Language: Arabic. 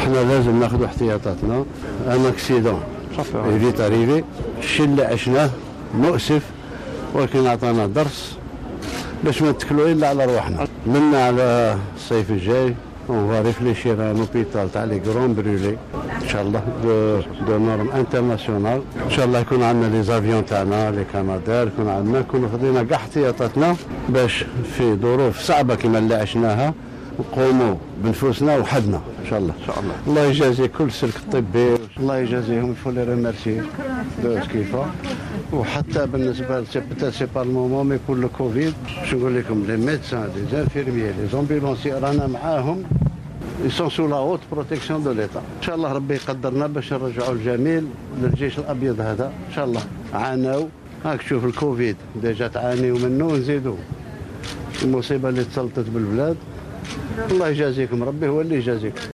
احنا لازم ناخذ احتياطاتنا. ان اكسيدون ايفيت اريفي. الشيء اللي عشناه مؤسف، ولكن عطانا درس باش ما نتكلوا الا على رواحنا. منا على الصيف الجاي اون فا ريفليشير ان اوبيتال تاع لي كرون برولي ان شاء الله دو نورم انترناسيونال. ان شاء الله يكون عندنا لي زافيون تاعنا لي كنادير، يكون خدينا كاع احتياطاتنا باش في ظروف صعبه كما اللي عشناها نقوموا بنفوسنا وحدنا ان شاء الله. الله يجازي كل السلك الطبي، الله يجازيهم، يفو لي ريميرسي دو سكيفا. وحتى بالنسبه بتا سي با المومون مي بور لو كوفيد، باش نقول لكم لي ميدسان لي زانفيرميي لي زومبيلونسي رانا معاهم، يسون سو لا هوت بروتيكسيون دو ليتا. ان شاء الله ربي يقدرنا باش نرجعوا الجميل للجيش الابيض هذا ان شاء الله. عانوا، هاك تشوف الكوفيد ديجا تعانيوا منه ونزيدوا المصيبه اللي تسلطت بالبلاد. الله يجازيكم، ربي هو اللي يجازيكم.